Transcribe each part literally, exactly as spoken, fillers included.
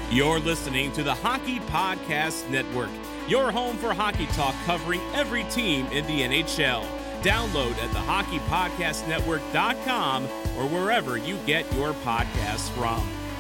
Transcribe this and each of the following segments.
You're listening to the Hockey Podcast Network, your home for hockey talk covering every team in the N H L. Download at the hockey podcast network dot com or wherever you get your podcasts from.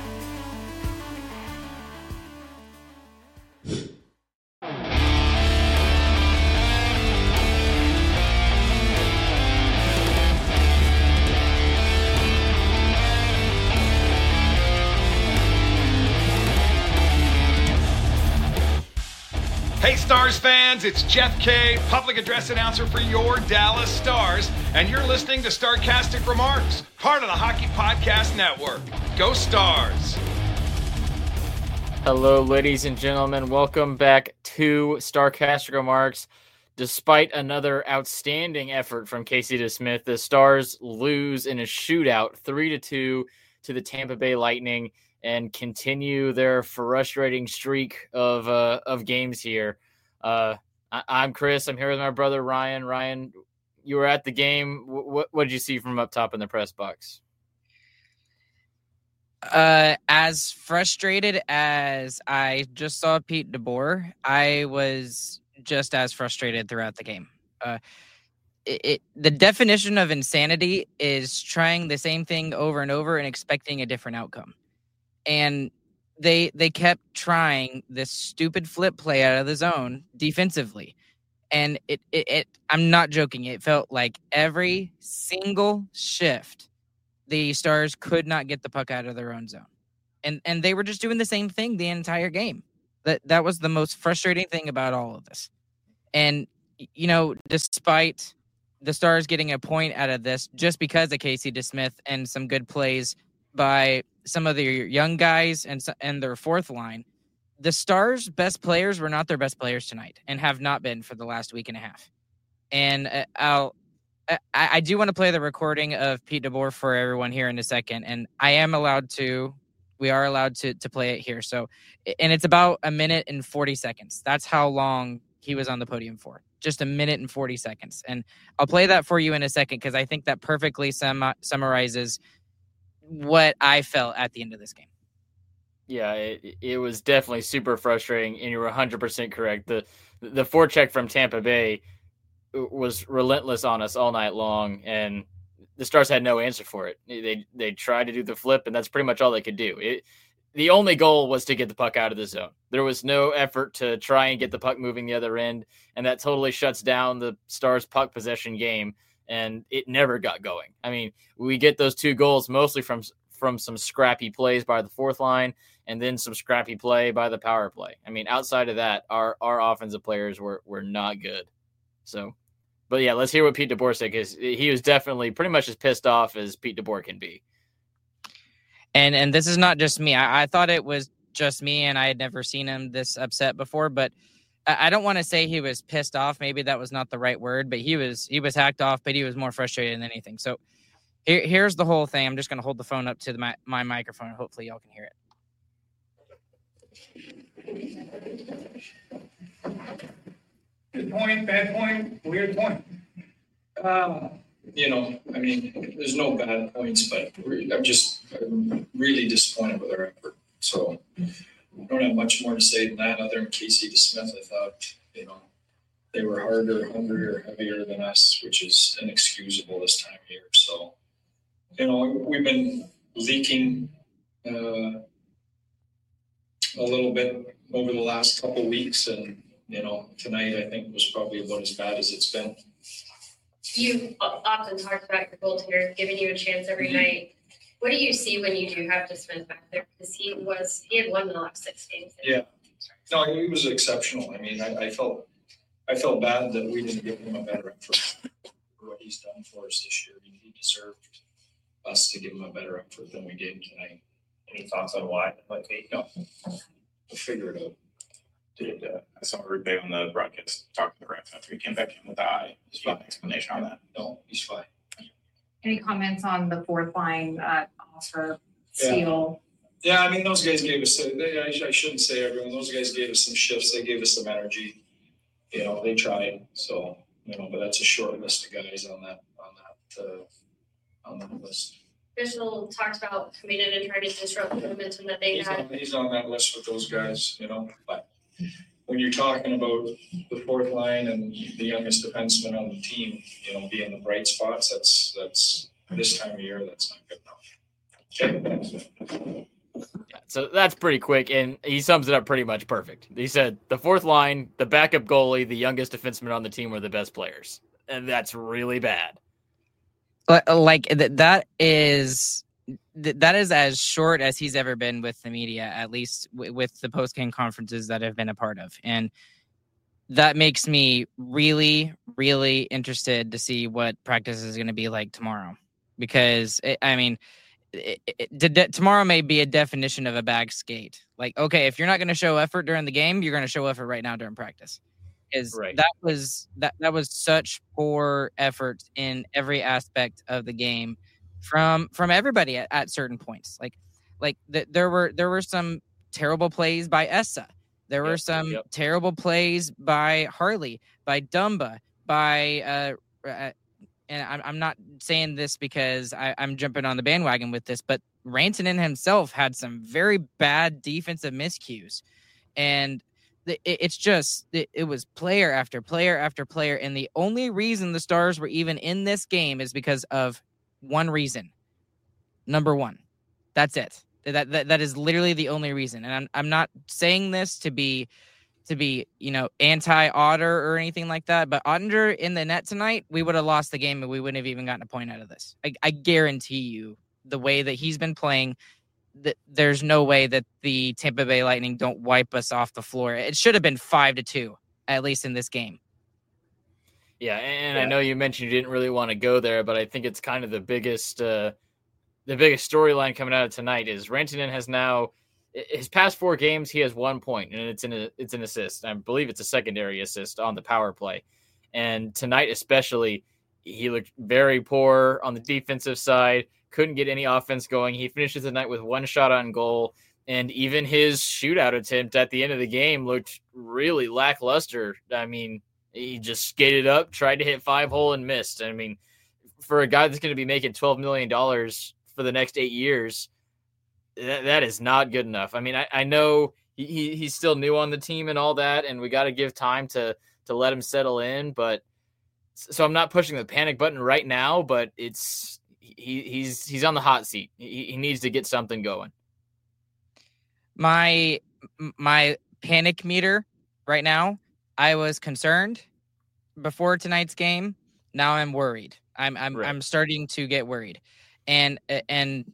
Hey Stars fans, it's Jeff Kay, public address announcer for your Dallas Stars, and you're listening to Starcastic Remarks, part of the Hockey Podcast Network. Go Stars! Hello, ladies and gentlemen. Welcome back to Starcastic Remarks. Despite another outstanding effort from Casey DeSmith, the Stars lose in a shootout three to two to the Tampa Bay Lightning and continue their frustrating streak of uh, of games here. Uh, I- I'm Chris. I'm here with my brother Ryan. Ryan, you were at the game. What what did you see from up top in the press box? Uh, as frustrated as I just saw Pete DeBoer, I was just as frustrated throughout the game. Uh, it, it the definition of insanity is trying the same thing over and over and expecting a different outcome. And they they kept trying this stupid flip play out of the zone defensively. And it, it, it I'm not joking. It felt like every single shift, the Stars could not get the puck out of their own zone. And and they were just doing the same thing the entire game. That that was the most frustrating thing about all of this. And, you know, despite the Stars getting a point out of this, just because of Casey DeSmith and some good plays by some of their young guys and and their fourth line, the Stars' best players were not their best players tonight and have not been for the last week and a half. And uh, I'll, I, I do want to play the recording of Pete DeBoer for everyone here in a second, and I am allowed to, we are allowed to to play it here. So, and it's about a minute and forty seconds. That's how long he was on the podium for, just a minute and forty seconds. And I'll play that for you in a second because I think that perfectly sum- summarizes what I felt at the end of this game. Yeah, it, it was definitely super frustrating, and you were one hundred percent correct. The the forecheck from Tampa Bay was relentless on us all night long, and the Stars had no answer for it. They they tried to do the flip, and that's pretty much all they could do. It, the only goal was to get the puck out of the zone. There was no effort to try and get the puck moving the other end, and that totally shuts down the Stars' puck possession game, and it never got going. I mean, we get those two goals mostly from from some scrappy plays by the fourth line and then some scrappy play by the power play. I mean, outside of that, our, our offensive players were, were not good. So, but yeah, let's hear what Pete DeBoer said, because he was definitely pretty much as pissed off as Pete DeBoer can be. And and this is not just me. I, I thought it was just me, and I had never seen him this upset before, but I, I don't want to say he was pissed off. Maybe that was not the right word, but he was he was hacked off, but he was more frustrated than anything. So here, here's the whole thing. I'm just going to hold the phone up to the, my, my microphone. Hopefully y'all can hear it. Good point, bad point, weird point. Uh, you know, I mean, there's no bad points, but I'm just I'm really disappointed with our effort. So I don't have much more to say than that other than Casey DeSmith. I thought, you know, they were harder, hungrier, heavier than us, which is inexcusable this time of year. So, you know, we've been leaking uh, a little bit over the last couple of weeks, and you know, tonight I think was probably about as bad as it's been. You often talked about your goaltender giving you a chance every mm-hmm. night. What do you see when you do have DeSmith back there? Because he was he had won the last six games. Yeah, no, he was exceptional. I mean, I, I felt I felt bad that we didn't give him a better effort for what he's done for us this year. He deserved us to give him a better effort than we gave tonight. Any thoughts on why? Like, no, we'll figure it out. Did uh, I saw Rupe on the broadcast talking to the ref after he came back in with the eye? Is there an explanation on that? No, he's fine. Any comments on the fourth line uh, offer Seal? Yeah. yeah, I mean, those guys gave us, they, I, I shouldn't say everyone, those guys gave us some shifts. They gave us some energy. You know, they tried. So, you know, but that's a short list of guys on that, on that, uh, on that list. Official talked about coming in and trying to disrupt the momentum that they He's had. on, he's on that list with those guys, you know, but when you're talking about the fourth line and the youngest defenseman on the team, you know, being the bright spots, that's, that's, this time of year, that's not good enough. Okay. So that's pretty quick, and he sums it up pretty much perfect. He said the fourth line, the backup goalie, the youngest defenseman on the team were the best players, and that's really bad. Like that is that is as short as he's ever been with the media, at least with the post-game conferences that I've been a part of, and that makes me really, really interested to see what practice is going to be like tomorrow, because it, I mean. It, it, de- tomorrow may be a definition of a bag skate. Like, okay, if you're not going to show effort during the game, you're going to show effort right now during practice. Is right. that was that that was such poor effort in every aspect of the game from from everybody at, at certain points. Like, like the, there were there were some terrible plays by Essa. There yep, were some yep. terrible plays by Harley, by Dumba, by. Uh, uh, And I'm I'm not saying this because I, I'm jumping on the bandwagon with this, but Rantanen himself had some very bad defensive miscues, and it, it's just it, it was player after player after player, and the only reason the Stars were even in this game is because of one reason. Number one, that's it. That that that is literally the only reason, and I'm I'm not saying this to be. to be, you know, anti-Otter or anything like that. But Ottinger in the net tonight, we would have lost the game and we wouldn't have even gotten a point out of this. I, I guarantee you, the way that he's been playing, that there's no way that the Tampa Bay Lightning don't wipe us off the floor. It should have been five to two, at least in this game. Yeah, and yeah. I know you mentioned you didn't really want to go there, but I think it's kind of the biggest, uh, the biggest storyline coming out of tonight is Rantanen has now. His past four games, he has one point, and it's an it's an assist. I believe it's a secondary assist on the power play. And tonight especially, he looked very poor on the defensive side, couldn't get any offense going. He finishes the night with one shot on goal, and even his shootout attempt at the end of the game looked really lackluster. I mean, he just skated up, tried to hit five hole, and missed. I mean, for a guy that's going to be making twelve million dollars for the next eight years, That, that is not good enough. I mean, I, I know he, he's still new on the team and all that, and we got to give time to to let him settle in. But so I'm not pushing the panic button right now, but it's he he's he's on the hot seat. He, he needs to get something going. My my panic meter right now. I was concerned before tonight's game. Now I'm worried. I'm I'm right. I'm starting to get worried, and and.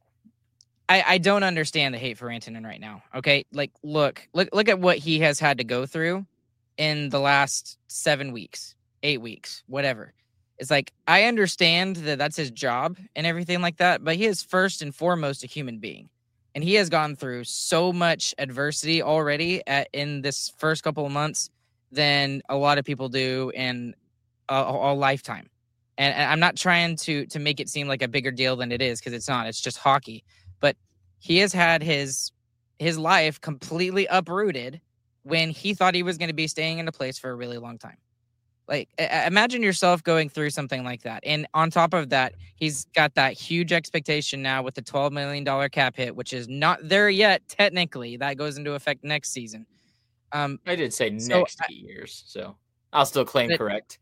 I, I don't understand the hate for Rantanen right now. Okay, like look, look, look at what he has had to go through in the last seven weeks, eight weeks, whatever. It's like I understand that that's his job and everything like that, but he is first and foremost a human being, and he has gone through so much adversity already at, in this first couple of months than a lot of people do in a, a lifetime. And, and I'm not trying to to make it seem like a bigger deal than it is, because it's not. It's just hockey. But he has had his his life completely uprooted when he thought he was going to be staying in a place for a really long time. Like, imagine yourself going through something like that. And on top of that, he's got that huge expectation now with the twelve million dollars cap hit, which is not there yet, technically. That goes into effect next season. Um, I did say so next I, years, so I'll still claim but, correct.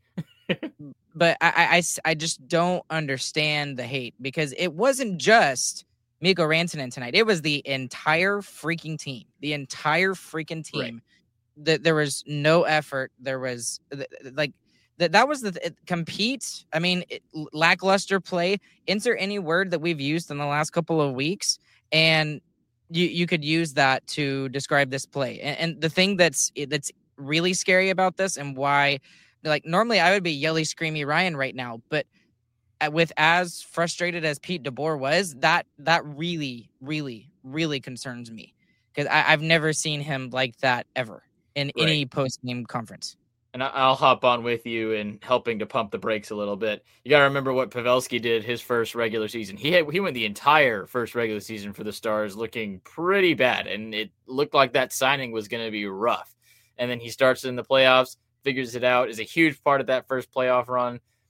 But I, I, I just don't understand the hate, because it wasn't just Mikko Rantanen tonight. It was the entire freaking team. The entire freaking team. Right. That there was no effort. There was like that. That was the it, compete. I mean, it, lackluster play. Insert any word that we've used in the last couple of weeks, and you you could use that to describe this play. And, and the thing that's that's really scary about this, and why, like, normally I would be yelly, screamy Ryan right now, but with as frustrated as Pete DeBoer was, that that really, really, really concerns me, because I've never seen him like that ever in right. any post-game conference. And I'll hop on with you in helping to pump the brakes a little bit. You got to remember what Pavelski did his first regular season. He had, he went the entire first regular season for the Stars looking pretty bad, and it looked like that signing was going to be rough. And then he starts in the playoffs, figures it out, is a huge part of that first playoff run.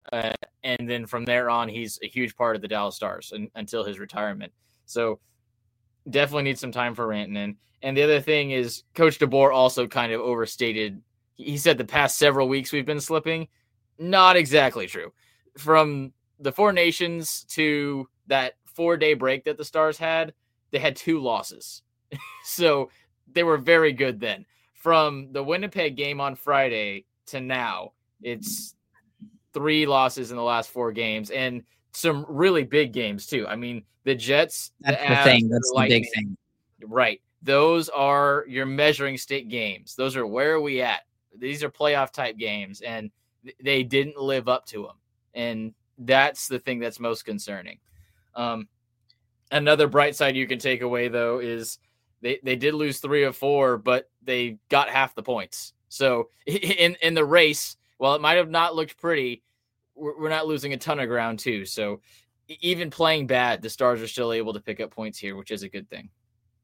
Uh, and then from there on, he's a huge part of the Dallas Stars and, until his retirement. So definitely needs some time for Rantanen. And the other thing is Coach DeBoer also kind of overstated. He said the past several weeks we've been slipping. Not exactly true. From the Four Nations to that four-day break that the Stars had, they had two losses. So they were very good then. From the Winnipeg game on Friday to now, it's three losses in the last four games and some really big games too. I mean, the Jets, That's the, the Avs, thing. That's the the Lightning, big thing. Right. Those are your measuring stick games. Those are where are we at? These are playoff type games, and th- they didn't live up to them. And that's the thing that's most concerning. Um, another bright side you can take away, though, is they, they did lose three of four, but they got half the points. So in, in the race, while it might have not looked pretty, we're, we're not losing a ton of ground, too. So even playing bad, the Stars are still able to pick up points here, which is a good thing.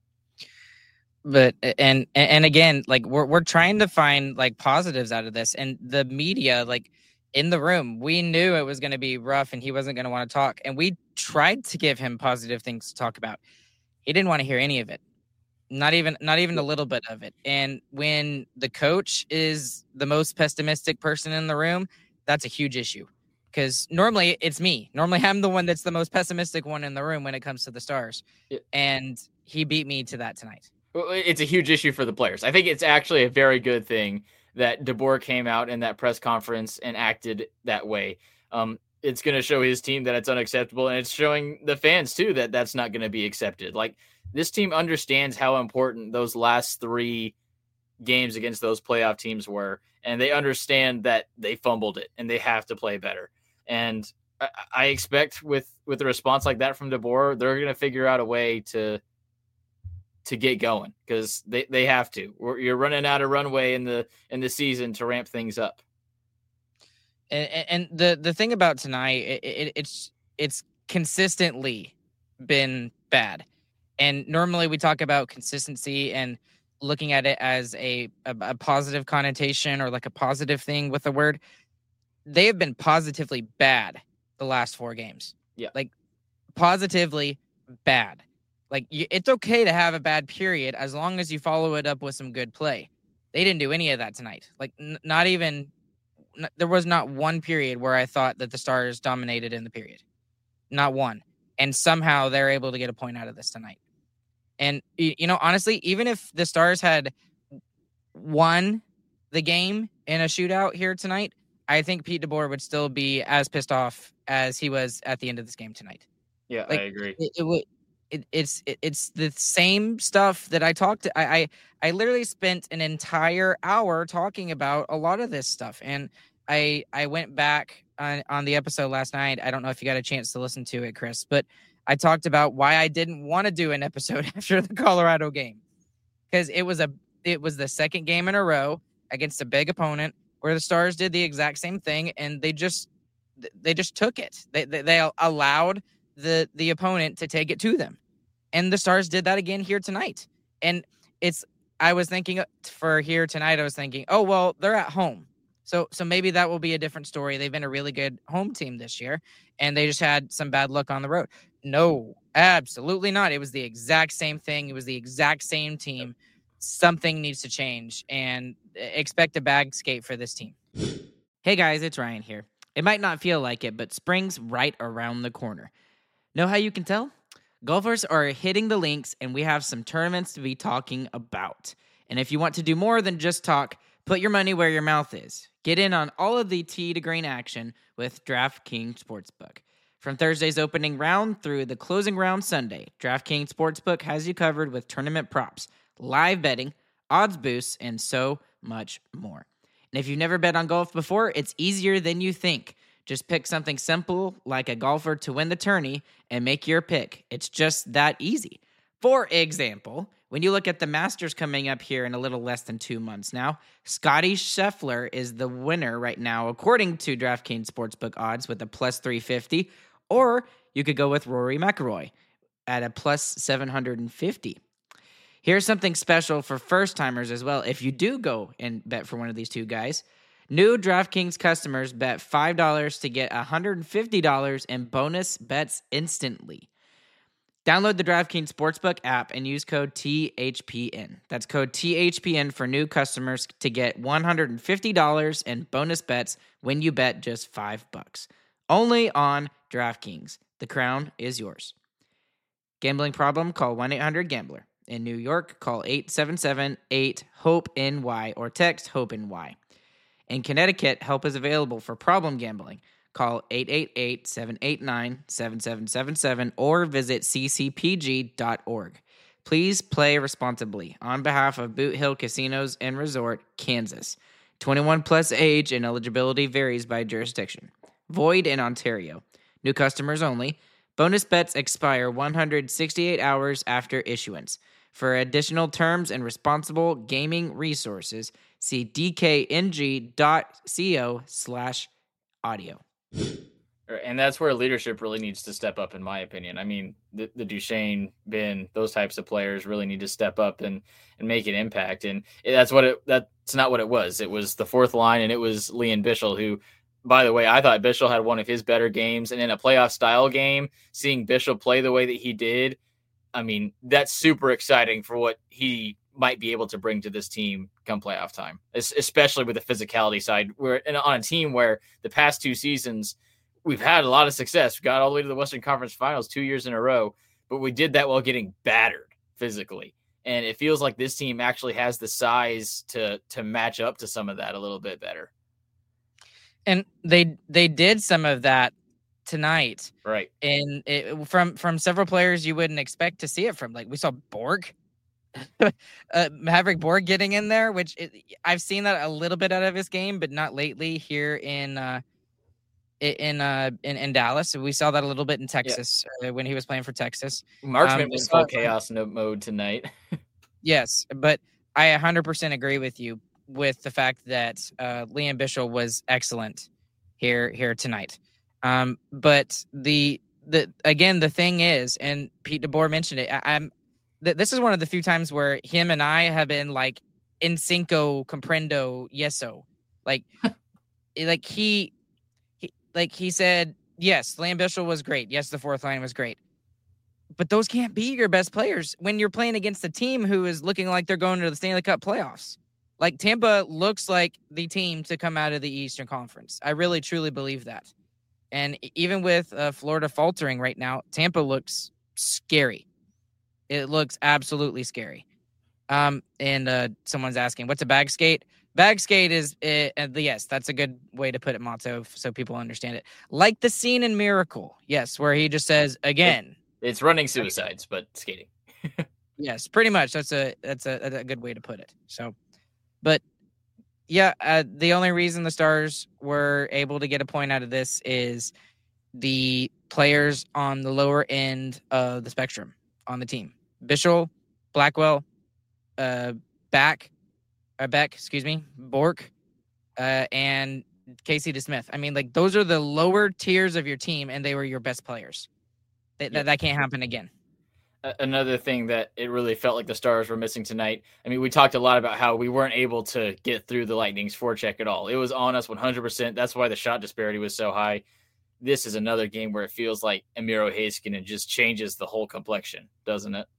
But and and again, like we're we're trying to find like positives out of this, and the media, like in the room, we knew it was going to be rough, and he wasn't going to want to talk, and we tried to give him positive things to talk about. He didn't want to hear any of it, not even not even a little bit of it. And when the coach is the most pessimistic person in the room, that's a huge issue, because normally it's me. Normally I'm the one that's the most pessimistic one in the room when it comes to the Stars, Yeah. and he beat me to that tonight. It's a huge issue for the players. I think it's actually a very good thing that DeBoer came out in that press conference and acted that way. Um, it's going to show his team that it's unacceptable, and it's showing the fans too that that's not going to be accepted. Like, this team understands how important those last three games against those playoff teams were, and they understand that they fumbled it and they have to play better. And I, I expect with with a response like that from DeBoer, they're going to figure out a way to. to get going, because they, they have to. We're, you're running out of runway in the in the season to ramp things up. And, and the the thing about tonight, it, it, it's it's consistently been bad. And normally we talk about consistency and looking at it as a, a, a positive connotation or like a positive thing with the word. They have been positively bad the last four games. Yeah. Like positively bad. Like, you, it's okay to have a bad period as long as you follow it up with some good play. They didn't do any of that tonight. Like, n- not even n- – there was not one period where I thought that the Stars dominated in the period. Not one. And somehow they're able to get a point out of this tonight. And, you know, honestly, even if the Stars had won the game in a shootout here tonight, I think Pete DeBoer would still be as pissed off as he was at the end of this game tonight. Yeah, like, I agree. It, it would – It, it's it, it's the same stuff that I talked to. I, I I literally spent an entire hour talking about a lot of this stuff, and I I went back on, on the episode last night. I don't know if you got a chance to listen to it, Chris, but I talked about why I didn't want to do an episode after the Colorado game, because it was a it was the second game in a row against a big opponent where the Stars did the exact same thing, and they just they just took it. They they, they allowed the the opponent to take it to them. And the Stars did that again here tonight. And it's, I was thinking for here tonight, I was thinking, oh, well, they're at home. So, so maybe that will be a different story. They've been a really good home team this year, and they just had some bad luck on the road. No, absolutely not. It was the exact same thing. It was the exact same team. Something needs to change, and expect a bag skate for this team. Hey guys, it's Ryan here. It might not feel like it, but spring's right around the corner. Know how you can tell? Golfers are hitting the links, and we have some tournaments to be talking about. And if you want to do more than just talk, put your money where your mouth is. Get in on all of the tee to green action with DraftKings Sportsbook. From Thursday's opening round through the closing round Sunday, DraftKings Sportsbook has you covered with tournament props, live betting, odds boosts, and so much more. And if you've never bet on golf before, it's easier than you think. Just pick something simple like a golfer to win the tourney and make your pick. It's just that easy. For example, when you look at the Masters coming up here in a little less than two months now, Scotty Scheffler is the winner right now, according to DraftKings Sportsbook odds with a plus three fifty, or you could go with Rory McIlroy at a plus seven hundred fifty. Here's something special for first-timers as well. If you do go and bet for one of these two guys, New DraftKings customers bet five dollars to get one hundred fifty dollars in bonus bets instantly. Download the DraftKings Sportsbook app and use code T H P N. That's code T H P N for new customers to get one hundred fifty dollars in bonus bets when you bet just five bucks. Only on DraftKings. The crown is yours. Gambling problem? Call one eight hundred gambler. In New York, call eight seven seven eight hope N Y or text HOPE-NY. In Connecticut, help is available for problem gambling. Call eight eight eight, seven eight nine, seven seven seven seven or visit c c p g dot org. Please play responsibly on behalf of Boot Hill Casinos and Resort, Kansas. twenty-one plus age and eligibility varies by jurisdiction. Void in Ontario. New customers only. Bonus bets expire one hundred sixty-eight hours after issuance. For additional terms and responsible gaming resources, see d k n g dot co slash audio. And that's where leadership really needs to step up, in my opinion. I mean, the, the Duchesne, Ben, those types of players really need to step up and, and make an impact. And that's what it, that's not what it was. It was the fourth line, and it was Liam Bichsel, who, by the way, I thought Bichsel had one of his better games. And in a playoff style game, seeing Bichsel play the way that he did, I mean, that's super exciting for what he might be able to bring to this team come playoff time, especially with the physicality side. We're on a team where the past two seasons, we've had a lot of success. We got all the way to the Western Conference Finals two years in a row, but we did that while getting battered physically. And it feels like this team actually has the size to to match up to some of that a little bit better. And they they did some of that tonight, right? And it, from from several players you wouldn't expect to see it from. Like we saw Borg, uh, Maverick Borg getting in there, which it, I've seen that a little bit out of his game, but not lately here in uh, in uh in, in Dallas. We saw that a little bit in Texas yeah. uh, when he was playing for Texas. Marchment um, was full chaos mode tonight. Yes, but I one hundred percent agree with you with the fact that uh, Liam Bichsel was excellent here here tonight. Um, but the the again the thing is, and Pete DeBoer mentioned it. I, I'm th- this is one of the few times where him and I have been like in cinco comprendo yeso, like like he, he like he said yes, Liam Bichsel was great. Yes, the fourth line was great. But those can't be your best players when you're playing against a team who is looking like they're going to the Stanley Cup playoffs. Like Tampa looks like the team to come out of the Eastern Conference. I really, truly believe that. And even with uh, Florida faltering right now, Tampa looks scary. It looks absolutely scary. Um, and uh, someone's asking, what's a bag skate? Bag skate is, uh, uh, yes, that's a good way to put it, Motto, so people understand it. Like the scene in Miracle, yes, where he just says, again. It's running suicides, but skating. Yes, pretty much. That's a that's a, a good way to put it. So, but yeah, uh, the only reason the Stars were able to get a point out of this is the players on the lower end of the spectrum on the team. Bichsel, Blackwell, uh, Back, uh, Beck, excuse me, Bork, uh, and Casey DeSmith. I mean, like, those are the lower tiers of your team, and they were your best players. That, that, that can't happen again. Another thing that it really felt like the Stars were missing tonight. I mean, we talked a lot about how we weren't able to get through the Lightning's forecheck at all. It was on us one hundred percent. That's why the shot disparity was so high. This is another game where it feels like Miro Heiskanen just changes the whole complexion, doesn't it?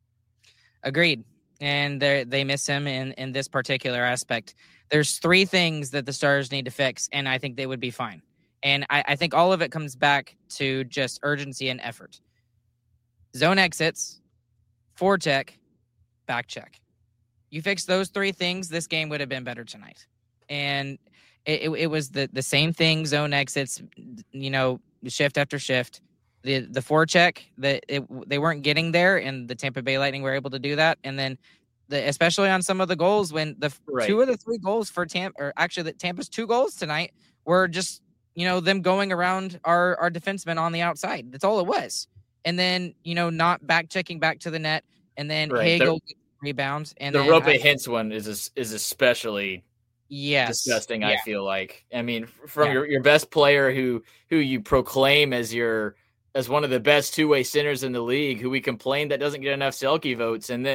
Agreed. And they miss him in, in this particular aspect. There's three things that the Stars need to fix, and I think they would be fine. And I, I think all of it comes back to just urgency and effort. Zone exits, forecheck, back check. You fix those three things, this game would have been better tonight. And it, it, it was the, the same thing, zone exits, you know, shift after shift. The the forecheck, the, it, they weren't getting there, and the Tampa Bay Lightning were able to do that. And then, the, especially on some of the goals, when the right. two of the three goals for Tampa, or actually the Tampa's two goals tonight were just, you know, them going around our, our defensemen on the outside. That's all it was. And then, you know, not back checking back to the net, and then right. Hagel the, rebounds. And the then Rope I, Hintz one is is especially yes. disgusting. Yeah. I feel like. I mean, from yeah. your, your best player who who you proclaim as your as one of the best two way centers in the league, who we complain that doesn't get enough Selke votes, and then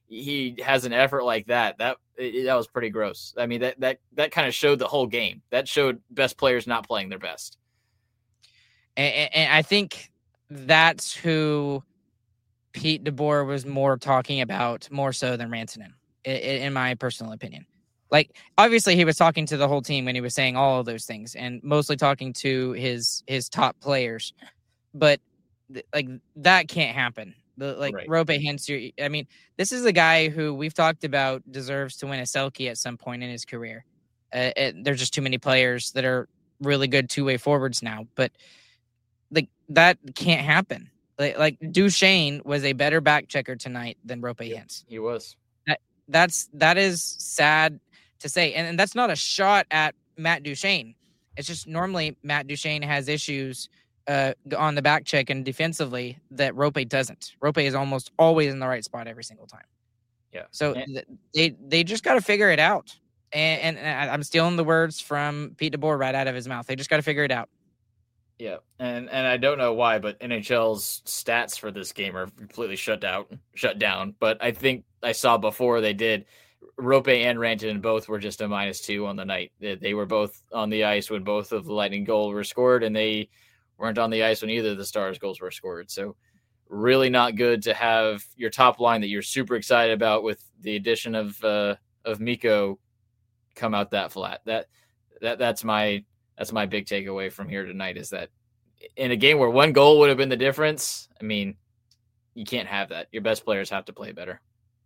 he has an effort like that, that it, that was pretty gross. I mean, that that that kind of showed the whole game. That showed best players not playing their best. And, and I think that's who Pete DeBoer was more talking about, more so than Rantanen, in, in my personal opinion. Like, obviously, he was talking to the whole team when he was saying all of those things, and mostly talking to his his top players. But th- like that can't happen. The, like Right. Roope Hintz, I mean, this is a guy who we've talked about deserves to win a Selke at some point in his career. Uh, it, there's just too many players that are really good two way forwards now, but like that can't happen. Like, like Duchesne was a better back checker tonight than Roope Hintz. He was. That that's that is sad to say, and, and that's not a shot at Matt Duchesne. It's just normally Matt Duchesne has issues uh, on the back check and defensively that Roope doesn't. Roope is almost always in the right spot every single time. Yeah. So And- th- they they just got to figure it out. And, and, and I'm stealing the words from Pete DeBoer right out of his mouth. They just got to figure it out. Yeah, and and I don't know why, but N H L's stats for this game are completely shut out, shut down. But I think I saw before they did, Roope and Rantanen both were just a minus two on the night. They, they were both on the ice when both of the Lightning goals were scored, and they weren't on the ice when either of the Stars goals were scored. So really not good to have your top line that you're super excited about with the addition of uh, of Mikko come out that flat. That that that's my that's my big takeaway from here tonight, is that in a game where one goal would have been the difference, I mean, you can't have that. Your best players have to play better.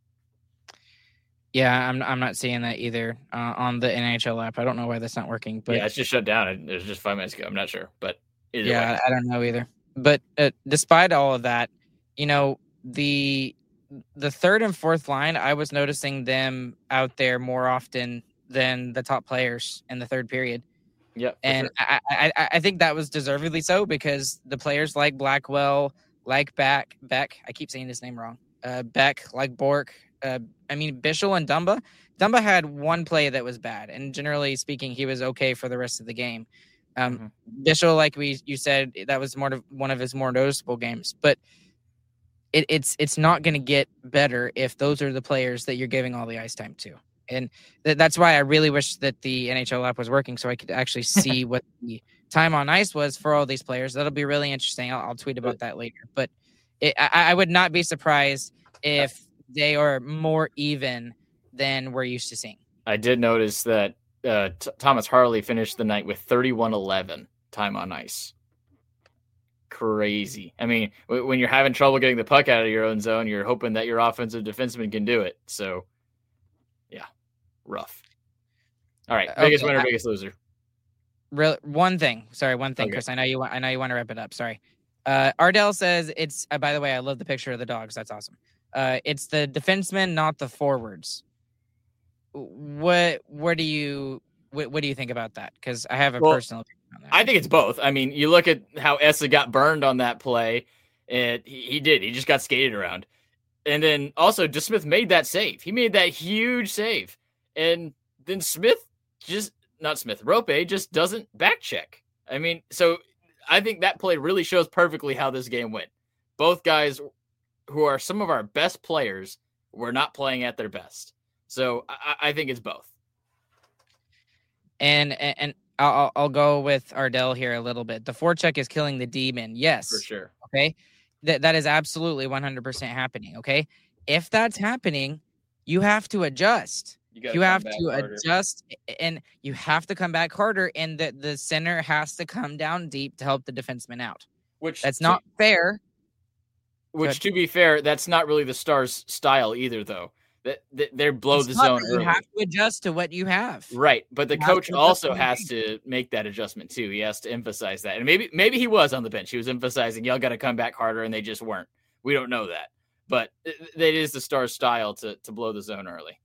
Yeah, I'm I'm not seeing that either uh, on the N H L app. I don't know why that's not working, but yeah, it's just shut down. It was just five minutes ago. I'm not sure, but either yeah, way. I don't know either. But uh, despite all of that, you know, the the third and fourth line, I was noticing them out there more often than the top players in the third period. Yep, and sure. I, I I think that was deservedly so, because the players like Blackwell, like Beck, Beck, I keep saying his name wrong. Uh, Beck, like Bork. Uh, I mean, Bichel and Dumba. Dumba had one play that was bad, and generally speaking, he was okay for the rest of the game. Um, mm-hmm. Bichel, like we you said, that was more of one of his more noticeable games, but it, it's it's not going to get better if those are the players that you're giving all the ice time to. And th- that's why I really wish that the N H L app was working, so I could actually see what the time on ice was for all these players. That'll be really interesting. I'll, I'll tweet about that later. But it, I, I would not be surprised if they are more even than we're used to seeing. I did notice that uh, T- Thomas Harley finished the night with thirty-one eleven time on ice. Crazy. I mean, w- when you're having trouble getting the puck out of your own zone, you're hoping that your offensive defenseman can do it. So, yeah, rough. All right, biggest okay. winner, biggest loser. Real one thing. Sorry, one thing, okay. Chris. I know you want. I know you want to wrap it up. Sorry. Uh, Ardell says it's. Uh, by the way, I love the picture of the dogs. That's awesome. Uh, it's the defensemen, not the forwards. What? What do you? What, what do you think about that? Because I have a well, personal opinion on that. I think it's both. I mean, you look at how Essa got burned on that play, and he, he did. He just got skated around. And then also, DeSmith made that save. He made that huge save. And then Smith just, not Smith, Roope just doesn't back check. I mean, so I think that play really shows perfectly how this game went. Both guys who are some of our best players were not playing at their best. So I, I think it's both. And and I'll I'll go with Ardell here a little bit. The forecheck is killing the demon. Yes, for sure. Okay, that that is absolutely one hundred percent happening. Okay, if that's happening, you have to adjust. You, you have to harder. adjust, and you have to come back harder. And the the center has to come down deep to help the defenseman out. Which that's not to, fair. Which, to be fair, that's not really the Stars' style either, though. That they blow it's the not, zone you early. have to adjust to what you have. Right, but the you coach also has to make that adjustment too. He has to emphasize that, and maybe maybe he was on the bench. He was emphasizing y'all got to come back harder, and they just weren't. We don't know that, but it, it is the Stars' style to to blow the zone early.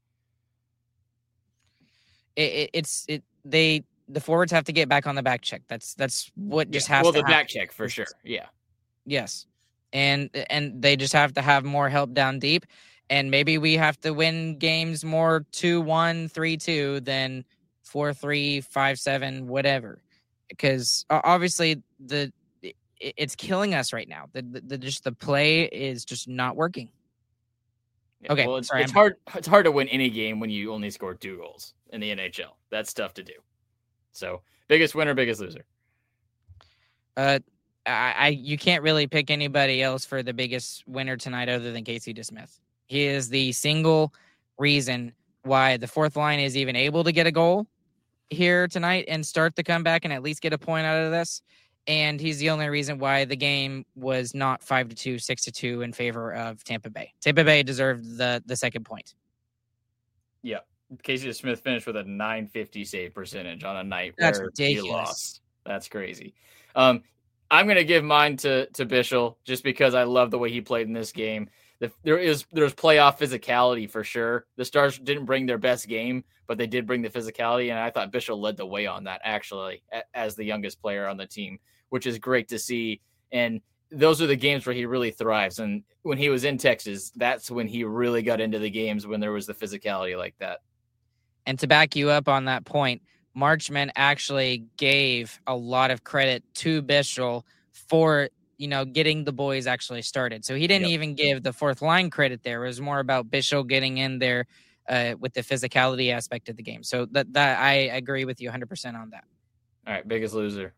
It, it, it's it they the forwards have to get back on the back check. That's that's what just yeah. has well, to the happen. back check for sure. Yeah. Yes, and and they just have to have more help down deep. And maybe we have to win games more two one, three two than four three, five seven, whatever. Because obviously the it's killing us right now. The, the, the just the play is just not working. Yeah, Okay, well, it's, sorry, it's I'm- hard. It's hard to win any game when you only score two goals in the N H L. That's tough to do. So, biggest winner, biggest loser. Uh, I, I you can't really pick anybody else for the biggest winner tonight other than Casey DeSmith. He is the single reason why the fourth line is even able to get a goal here tonight and start the comeback and at least get a point out of this. And he's the only reason why the game was not five to two, six to two in favor of Tampa Bay. Tampa Bay deserved the the second point. Yeah, Casey Smith finished with a nine fifty save percentage on a night That's where ridiculous. he lost. That's crazy. Um, I'm gonna give mine to to Bischel just because I love the way he played in this game. The, there is there's playoff physicality for sure. The Stars didn't bring their best game, but they did bring the physicality, and I thought Bischel led the way on that actually as the youngest player on the team, which is great to see. And those are the games where he really thrives. And when he was in Texas, that's when he really got into the games when there was the physicality like that. And to back you up on that point, Marchman actually gave a lot of credit to Bischel for, you know, getting the boys actually started. So he didn't Yep. even give the fourth line credit there. It was more about Bischel getting in there uh, with the physicality aspect of the game. So that, that I agree with you one hundred percent on that. All right, biggest loser.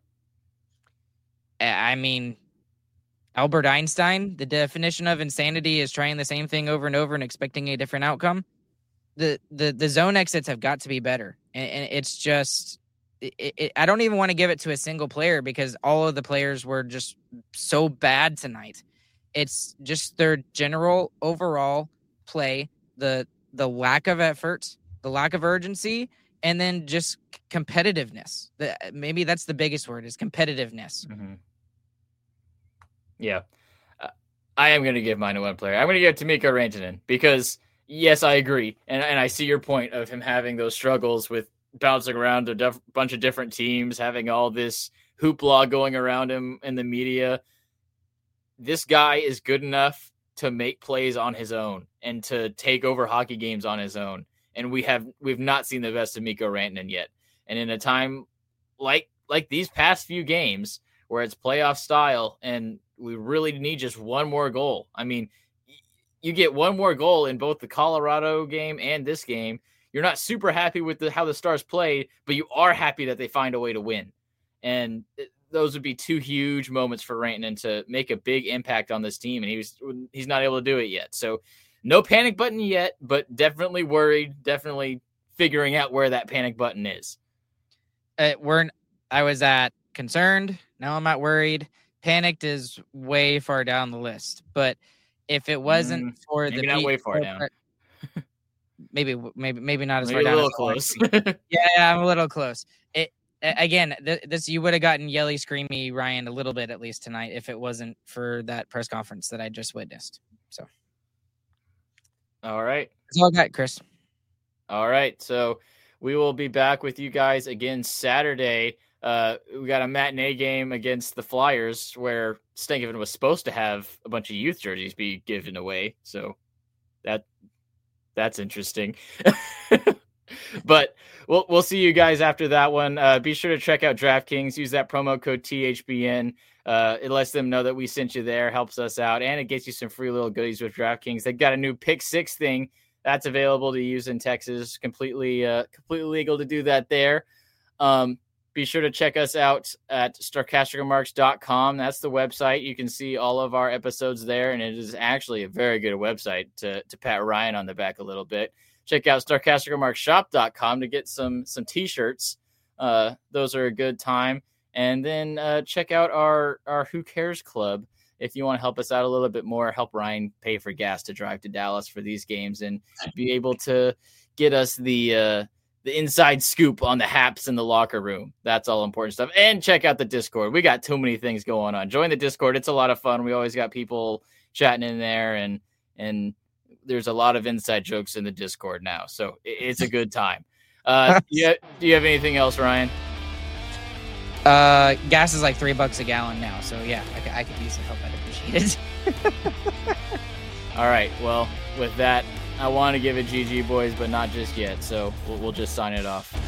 I mean, Albert Einstein, the definition of insanity is trying the same thing over and over and expecting a different outcome. The the the zone exits have got to be better, and, and it's just it, it, I don't even want to give it to a single player because all of the players were just so bad tonight. It's just their general overall play, the the lack of effort, the lack of urgency, and then just competitiveness. The, maybe that's the biggest word is competitiveness. Mm-hmm. Yeah, uh, I am going to give mine to one player. I'm going to give it to Mikko Rantanen because, yes, I agree. And and I see your point of him having those struggles with bouncing around a def- bunch of different teams, having all this hoopla going around him in the media. This guy is good enough to make plays on his own and to take over hockey games on his own. And we have, we've not seen the best of Mikko Rantanen yet. And in a time like, like these past few games where it's playoff style and we really need just one more goal. I mean, you get one more goal in both the Colorado game and this game. You're not super happy with the, how the Stars played, but you are happy that they find a way to win. And those would be two huge moments for Rantanen to make a big impact on this team. And he was, he's not able to do it yet. So no panic button yet, but definitely worried, definitely figuring out where that panic button is. Uh, we're, I was at concerned. Now I'm at worried. Panicked is way far down the list. But if it wasn't Mm, for maybe the not Pete way far down. maybe maybe maybe not as Maybe far a down. little as close. yeah, yeah, I'm a little close. It a- again, th- this you would have gotten yelly, screamy Ryan a little bit at least tonight if it wasn't for that press conference that I just witnessed. So All right. that's all I got, Chris. All right. So we will be back with you guys again Saturday. Uh, we got a matinee game against the Flyers where Stankoven was supposed to have a bunch of youth jerseys be given away. So that that's interesting. But we'll we'll see you guys after that one. Uh, be sure to check out DraftKings. Use that promo code T H B N. Uh, it lets them know that we sent you there, helps us out, and it gets you some free little goodies with DraftKings. They've got a new Pick Six thing that's available to use in Texas. Completely, uh, completely legal to do that there. Um, be sure to check us out at Starcastic Remarks dot com. That's the website. You can see all of our episodes there, and it is actually a very good website to to pat Ryan on the back a little bit. Check out Starcastic Remarks shop dot com to get some some t-shirts. Uh, those are a good time. And then uh, check out our, our Who Cares Club if you want to help us out a little bit more, help Ryan pay for gas to drive to Dallas for these games and be able to get us the uh, the inside scoop on the Haps in the locker room. That's all important stuff. And check out the Discord. We got too many things going on. Join the Discord. It's a lot of fun. We always got people chatting in there, and and there's a lot of inside jokes in the Discord now. So it's a good time. Uh, do, you, do you have anything else, Ryan? Uh, gas is like three bucks a gallon now, so yeah, I, c- I could use the help. I'd appreciate it. All right. Well, with that, I want to give it G G, boys, but not just yet. So we'll, we'll just sign it off.